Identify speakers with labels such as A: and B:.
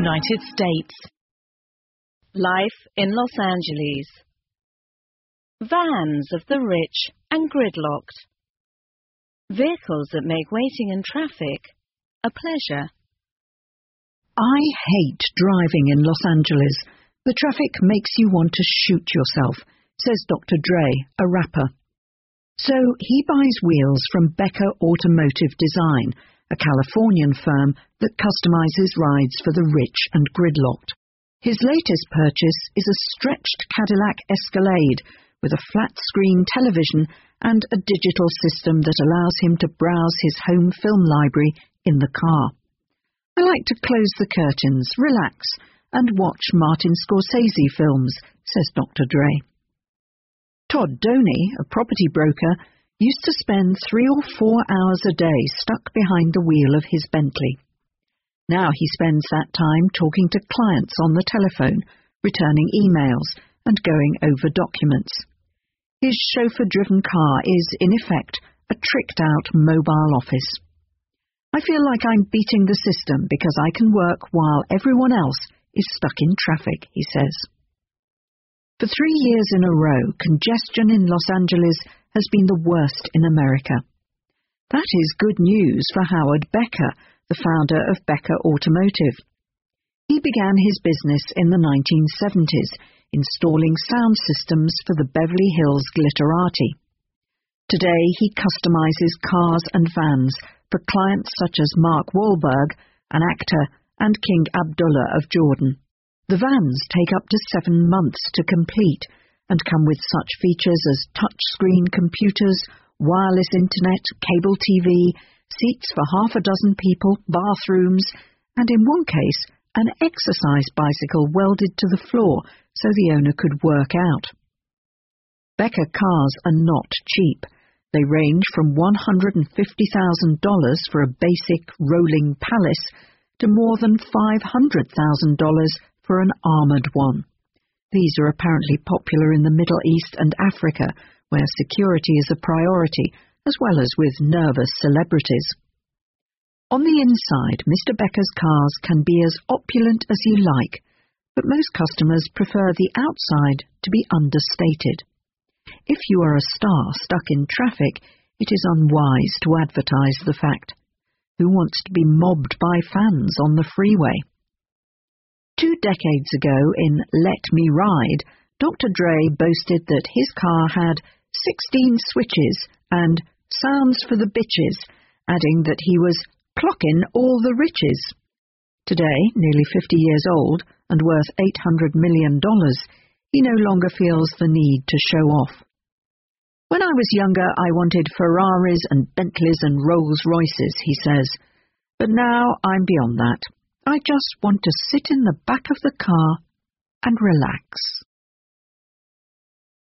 A: United States. Life in Los Angeles. Vans of the rich and gridlocked. Vehicles that make waiting in traffic a pleasure.
B: I hate driving in Los Angeles. The traffic makes you want to shoot yourself, says Dr. Dre, a rapper. So he buys wheels from Becker Automotive Design, a Californian firm that customizes rides for the rich and gridlocked. His latest purchase is a stretched Cadillac Escalade with a flat-screen television and a digital system that allows him to browse his home film library in the car. I like to close the curtains, relax, and watch Martin Scorsese films, says Dr. Dre. Todd Doney, a property broker, used to spend 3 or 4 hours a day stuck behind the wheel of his Bentley. Now he spends that time talking to clients on the telephone, returning emails, and going over documents. His chauffeur-driven car is, in effect, a tricked-out mobile office. I feel like I'm beating the system because I can work while everyone else is stuck in traffic, he says. For 3 years in a row, congestion in Los Angeles has been the worst in America. That is good news for Howard Becker, the founder of Becker Automotive. He began his business in the 1970s, installing sound systems for the Beverly Hills Glitterati. Today, he customizes cars and vans for clients such as Mark Wahlberg, an actor, and King Abdullah of Jordan. The vans take up to 7 months to complete and come with such features as touchscreen computers, wireless internet, cable TV, seats for half a dozen people, bathrooms, and in one case, an exercise bicycle welded to the floor so the owner could work out. Becker cars are not cheap. They range from $150,000 for a basic rolling Palace to more than $500,000 for an armoured one. These are apparently popular in the Middle East and Africa, where security is a priority, as well as with nervous celebrities. On the inside, Mr. Becker's cars can be as opulent as you like, but most customers prefer the outside to be understated. If you are a star stuck in traffic, it is unwise to advertise the fact. Who wants to be mobbed by fans on the freeway? 2 decades ago in Let Me Ride, Dr. Dre boasted that his car had 16 switches and sounds for the bitches, adding that he was clocking all the riches. Today, nearly 50 years old and worth $800 million, he no longer feels the need to show off. When I was younger, I wanted Ferraris and Bentleys and Rolls-Royces, he says, but now I'm beyond that. I just want to sit in the back of the car and relax.